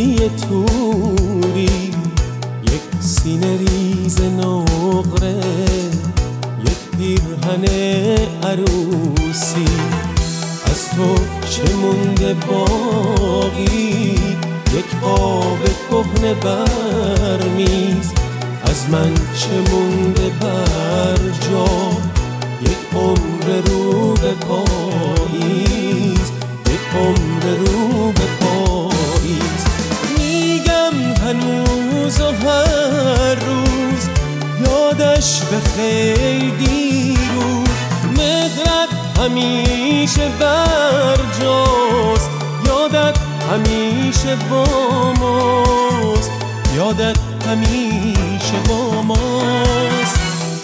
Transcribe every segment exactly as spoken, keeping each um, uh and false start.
زندگی توری، یک سینه ریز نقره، یک پیرهن عروسی. از تو چه مونده باقی؟ یک آب کهنه برمیز. از من چه مونده بر جا؟ یک عمر رو به پاییز، یک عمر رو به پاییز. میگم هنوز و هر روز یادش بخیر دیروز. مهرت همیشه بر جاست، یادت همیشه با ماست، یادت همیشه با ماست.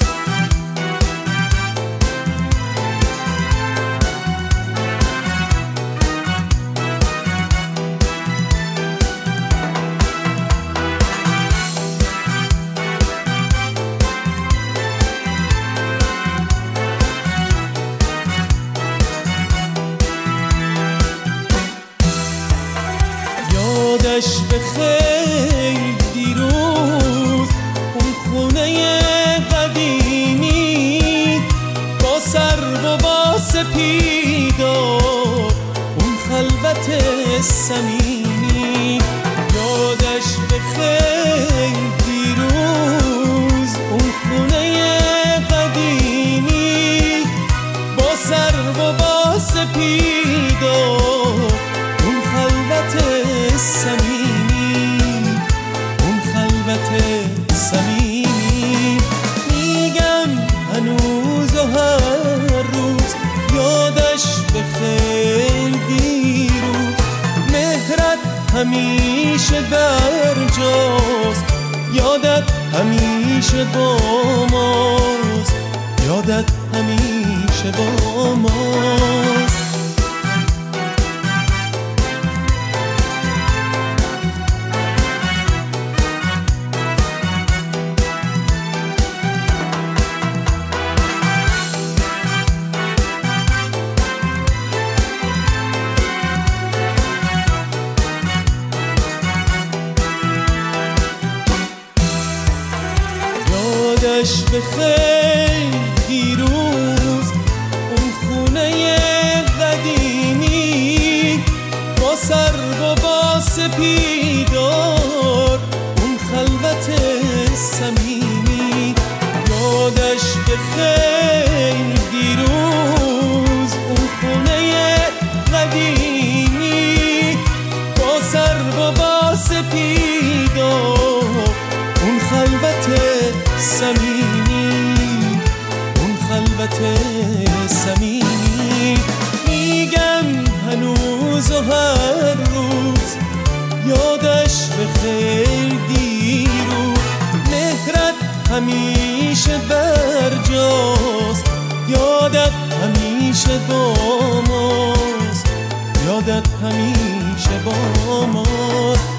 یادش بخیر دیروز، اون خونه قدیمی با سرو و با سپیدار، اون خلوت صمیمی. یادش بخیر دیروز، اون خونه قدیمی با سرو و با سپیدار، اون خلوت صمیمی، اون خلوت صمیمی. میگم هنوز و هر روز یادش بخیر دیروز. مهرت همیشه بر جاست، یادت همیشه با ماست، یادت همیشه با ماست. یادش بخیر دیروز، اون خونه قدیمی با سرو و با سپیدار، اون خلوت صمیمی. یادش بخیر دیروز، اون خونه قدیمی با سرو و با سپیدار، اون خلوت صمیمی، اون خلوت صمیمی. میگم هنوز و هر روز یادش بخیر دیروز. مهرت همیشه بر جاست، یادت همیشه با ماست، یادت همیشه با ماست.